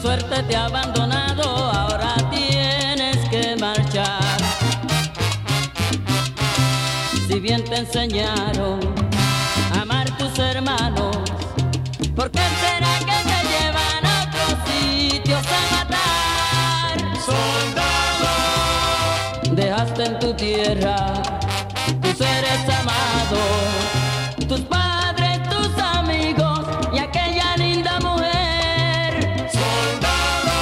suerte te ha abandonado, ahora tienes que marchar. Si bien te enseñaron a amar tus hermanos, ¿por qué será que te llevan a otros sitios a matar? Soldado, dejaste en tu tierra tus seres amados, tus padres, tus amigos y aquella linda mujer. soldado,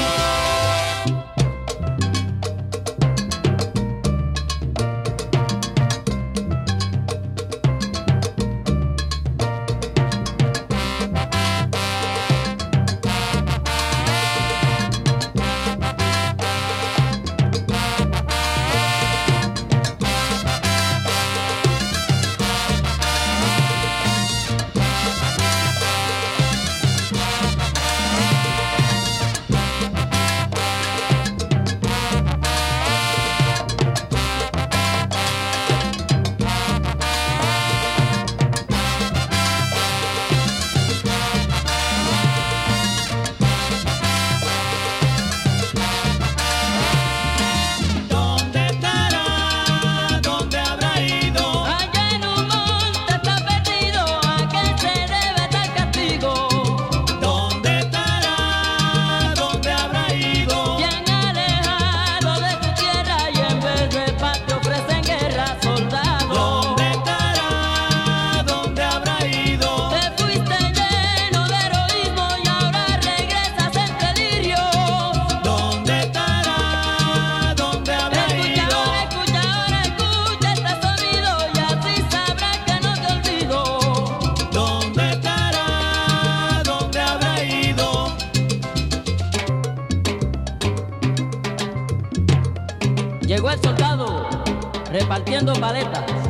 ¿dónde estará? ¿Dónde habrá ido? Allá en un monte está perdido, a que se debe tal castigo. ¿Dónde estará? ¿Dónde habrá ido? Bien alejado de tu tierra y en vez de paz te ofrecen guerra, soldado. ¿Dónde estará? ¿Dónde habrá ido? Te fuiste lleno de heroísmo y ahora regresas en delirio. ¿Dónde estará? ¿Dónde habrá Escucha ido? ahora, escucha ahora, escucha este sonido y así sabrás que no te olvido. ¿Dónde estará? ¿Dónde habrá ido? Llegó el soldado repartiendo paletas.